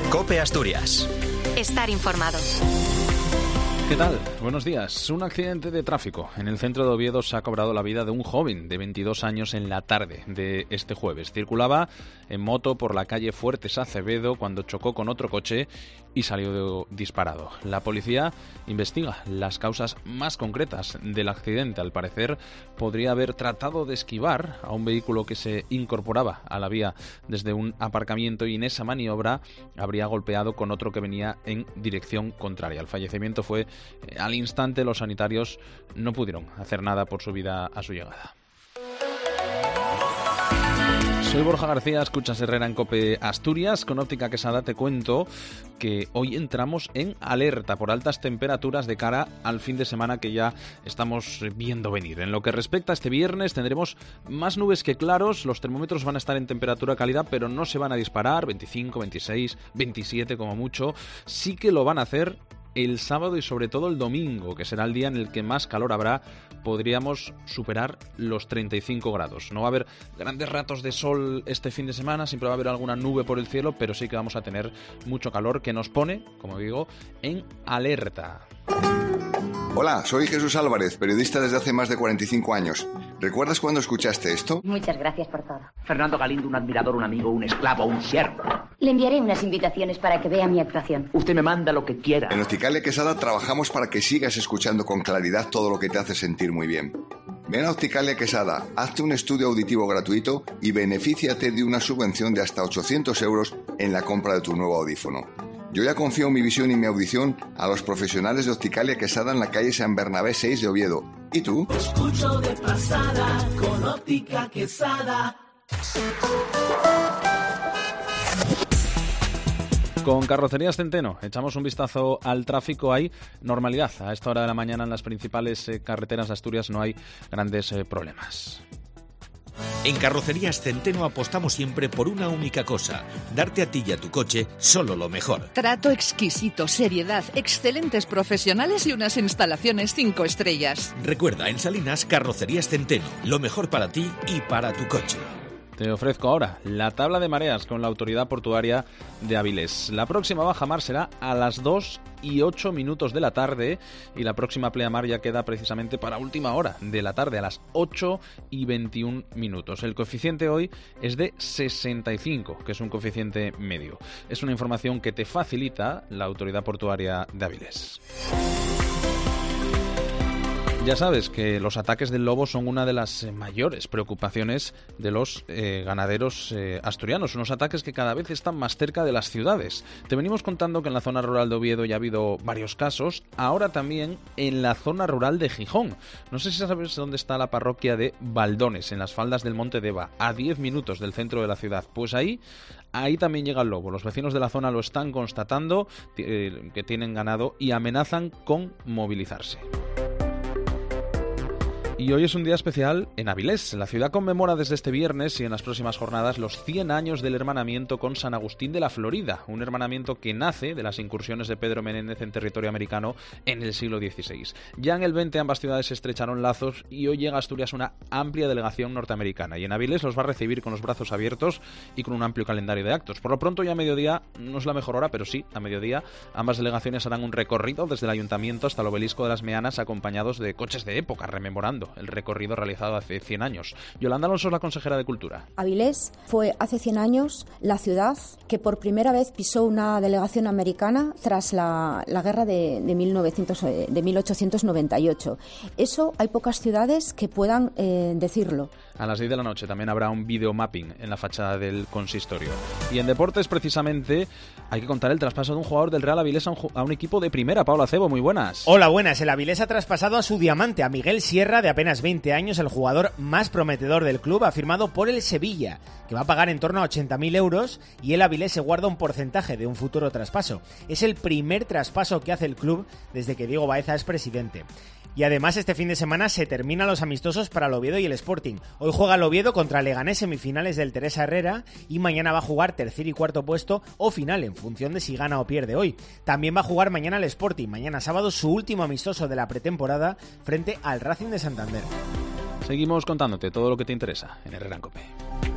COPE Asturias. Estar informado. ¿Qué tal? Buenos días. Un accidente de tráfico en el centro de Oviedo se ha cobrado la vida de un joven de 22 años en la tarde de este jueves. Circulaba en moto por la calle Fuertes Acevedo cuando chocó con otro coche y salió disparado. La policía investiga las causas más concretas del accidente. Al parecer, podría haber tratado de esquivar a un vehículo que se incorporaba a la vía desde un aparcamiento y en esa maniobra habría golpeado con otro que venía en dirección contraria. El fallecimiento fue al instante. Los sanitarios no pudieron hacer nada por su vida a su llegada. Soy Borja García, escuchas Herrera en COPE Asturias. Con Óptica Quesada te cuento que hoy entramos en alerta por altas temperaturas de cara al fin de semana que ya estamos viendo venir. En lo que respecta a este viernes tendremos más nubes que claros, los termómetros van a estar en temperatura cálida, pero no se van a disparar, 25, 26, 27 como mucho. Sí que lo van a hacer el sábado y sobre todo el domingo, que será el día en el que más calor habrá. Podríamos superar los 35 grados. No va a haber grandes ratos de sol este fin de semana, siempre va a haber alguna nube por el cielo, pero sí que vamos a tener mucho calor que nos pone, como digo, en alerta. Hola, soy Jesús Álvarez, periodista desde hace más de 45 años. ¿Recuerdas cuando escuchaste esto? Muchas gracias por todo. Fernando Galindo, un admirador, un amigo, un esclavo, un siervo. Le enviaré unas invitaciones para que vea mi actuación. Usted me manda lo que quiera. En Opticalia Quesada trabajamos para que sigas escuchando con claridad todo lo que te hace sentir muy bien. Ven a Opticalia Quesada, hazte un estudio auditivo gratuito y benefíciate de una subvención de hasta 800 euros en la compra de tu nuevo audífono. Yo ya confío mi visión y mi audición a los profesionales de Opticalia Quesada en la calle San Bernabé 6 de Oviedo. ¿Y tú? Escucho de pasada con Óptica Quesada. Con Carrocerías Centeno echamos un vistazo al tráfico. Hay normalidad a esta hora de la mañana en las principales carreteras de Asturias, no hay grandes problemas. En Carrocerías Centeno apostamos siempre por una única cosa: darte a ti y a tu coche solo lo mejor. Trato exquisito, seriedad, excelentes profesionales y unas instalaciones 5 estrellas. Recuerda, en Salinas, Carrocerías Centeno, lo mejor para ti y para tu coche. Te ofrezco ahora la tabla de mareas con la Autoridad Portuaria de Avilés. La próxima bajamar será a las 2:08 de la tarde y la próxima pleamar ya queda precisamente para última hora de la tarde, a las 8:21. El coeficiente hoy es de 65, que es un coeficiente medio. Es una información que te facilita la Autoridad Portuaria de Avilés. Ya sabes que los ataques del lobo son una de las mayores preocupaciones de los ganaderos asturianos, unos ataques que cada vez están más cerca de las ciudades. Te venimos contando que en la zona rural de Oviedo ya ha habido varios casos, ahora también en la zona rural de Gijón. No sé si sabes dónde está la parroquia de Baldones, en las faldas del Monte Deva, a 10 minutos del centro de la ciudad. Pues ahí también llega el lobo. Los vecinos de la zona lo están constatando, que tienen ganado y amenazan con movilizarse. Y hoy es un día especial en Avilés. La ciudad conmemora desde este viernes y en las próximas jornadas los 100 años del hermanamiento con San Agustín de la Florida, un hermanamiento que nace de las incursiones de Pedro Menéndez en territorio americano en el siglo XVI. Ya en el 20 ambas ciudades estrecharon lazos y hoy llega a Asturias una amplia delegación norteamericana y en Avilés los va a recibir con los brazos abiertos y con un amplio calendario de actos. Por lo pronto ya a mediodía, no es la mejor hora, pero sí, a mediodía, ambas delegaciones harán un recorrido desde el ayuntamiento hasta el obelisco de las Meanas acompañados de coches de época, rememorando el recorrido realizado hace 100 años. Yolanda Alonso es la consejera de Cultura. Avilés fue hace 100 años la ciudad que por primera vez pisó una delegación americana tras la guerra de 1898. Eso hay pocas ciudades que puedan decirlo. A las 10 de la noche también habrá un videomapping en la fachada del consistorio. Y en deportes, precisamente, hay que contar el traspaso de un jugador del Real Avilés a un equipo de primera. Pablo Acebo, muy buenas. Hola, buenas. El Avilés ha traspasado a su diamante, a Miguel Sierra, de apenas 20 años, el jugador más prometedor del club, ha firmado por el Sevilla, que va a pagar en torno a 80.000 euros, y el Avilés se guarda un porcentaje de un futuro traspaso. Es el primer traspaso que hace el club desde que Diego Baeza es presidente. Y además este fin de semana se terminan los amistosos para el Oviedo y el Sporting. Hoy juega el Oviedo contra Leganés, semifinales del Teresa Herrera, y mañana va a jugar tercer y cuarto puesto o final en función de si gana o pierde hoy. También va a jugar mañana el Sporting, mañana sábado su último amistoso de la pretemporada frente al Racing de Santander. Seguimos contándote todo lo que te interesa en Herrera en COPE.